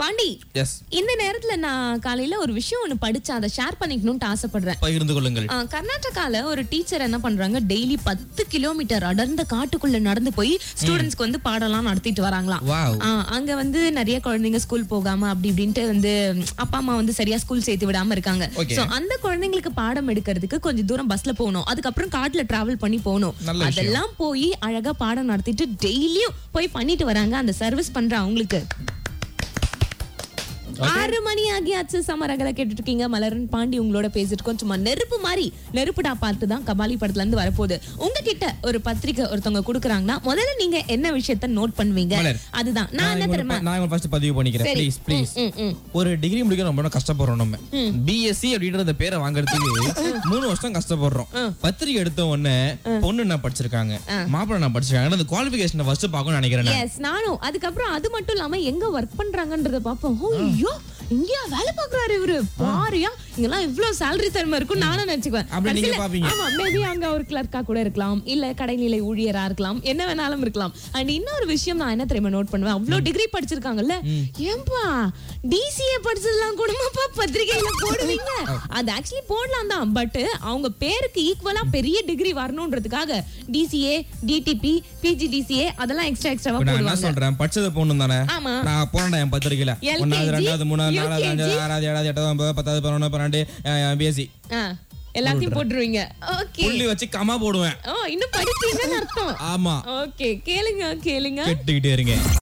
பாண்டி, இந்த நேரத்துல நான் காலையில ஒரு விஷயம் ஒண்ணு படிச்சு அதை ஷேர் பண்ணிக்கணும்னு ஆசைப்படுறேன். பகிர்ந்து கொள்ளுங்கள். கர்நாடகால ஒரு டீச்சர் என்ன பண்றாங்க, டெய்லி 10 கிலோமீட்டர் அடர்ந்த காட்டுக்குள்ள நடந்து போய் ஸ்டூடெண்ட்ஸ்க்கு வந்து பாடலாம் நடத்திட்டு வராங்களாம். அங்க வந்து நிறைய குழந்தைங்க ஸ்கூல் போகாம அப்படி இப்படின்ட்டு வந்து அப்பா அம்மா வந்து சரியா ஸ்கூல் சேர்த்து விடாம இருக்காங்க. சோ அந்த குழந்தைங்களுக்கு பாடம் எடுக்கிறதுக்கு கொஞ்சம் தூரம் பஸ்ல போகணும், அதுக்கப்புறம் காட்டுல டிராவல் பண்ணி போகணும். அதெல்லாம் போய் அழகா பாடம் நடத்திட்டு டெய்லியும் போய் பண்ணிட்டு வராங்க அந்த சர்வீஸ் பண்ற அவங்களுக்கு. 6 மணி ஆகியாச்சு. சமரகல கேட்டுட்டு இருக்கீங்க. மலரன் பாண்டி உங்களோட பேசிட்டு இருக்கோம். சும்மா நெருப்பு மாதிரி நெருப்புடா பார்த்து தான் கபாலி படத்துல இருந்து வரப்போகுது. உங்ககிட்ட ஒரு பத்திரிக்கை ஒருத்தவங்க குடுக்குறாங்கன்னா முதல்ல நீங்க என்ன விஷயத்த நோட் பண்ணுவீங்க? அதுதான் நான் என்ன தெரியுமா, நான் ஃபர்ஸ்ட் பதிவு பண்ணிக்கிறேன். ப்ளீஸ் ஒரு டிகிரி முடிக்க ரொம்ப கஷ்டப்படுறோம். நம்ம பிஎஸ்சி அப்படின்ற அந்த பேரை வாங்குறதுக்கு 3 வருஷம் கஷ்டப்படுறோம். பத்திரிக்கை எடுத்த உடனே பொண்ணு என்ன படிச்சிருக்காங்க, மாப்பிள்ளை என்ன படிச்சிருக்காங்க, அந்த குவாலிஃபிகேஷனை ஃபர்ஸ்ட் பார்க்கணும்னு நினைக்கிறேன். எஸ், நானும். அதுக்கப்புறம் அது மட்டும் இல்லாம எங்க ஒர்க் பண்றாங்கன்றத பாப்போம். ஐயோ, இங்கயா வேலை பாக்குறாரு இவரு, பாருயா இங்கெல்லாம் இவ்வளவு salary தரமா இருக்கும் நானும் நினைச்சுக்குவேன். ஆமா, மேபி அங்க ஒரு கிளர்க்கா கூட இருக்கலாம், இல்ல கடைநிலை ஊழியரா இருக்கலாம், என்ன வேணாலும் இருக்கலாம். அண்ட் இன்னொரு விஷயம் நான் என்ன தெரியுமா நோட் பண்ணுவேன், அவ்வளவு டிகிரி படிச்சிருக்காங்கல்ல, ஏன்பா டிசிஏ படிச்சதெல்லாம் கூடமாப்பா பத்திரிகையில போடுவீங்க? அது ஆக்சுவலி போடலாம் தான், பட் அவங்க பேருக்கு ஈக்குவலா பெரிய டிகிரி வரணும்ன்றதுக்காக டிசிஏ, டிடிபி, பிஜிடிசிஏ அதெல்லாம் எக்ஸ்ட்ராவா போடுவாங்க. நான் சொல்றேன் படிச்சத போடணும் தானே. நான் போறேன் என் பத்திரிகையில 1வது 2வது 3வது 4வது 5வது 6வது 7வது 8வது 9வது 10வது 11வது 12 பிஎஸ்சி எல்லாத்தையும் போட்டுருவீங்க. ஓகே, புள்ளி வச்சு கமா போடுவேன். இன்னும் படிச்சீங்கன்னு அர்த்தம். ஆமா. ஓகே, கேளுங்க கேட்டுக்கிட்டே இருங்க.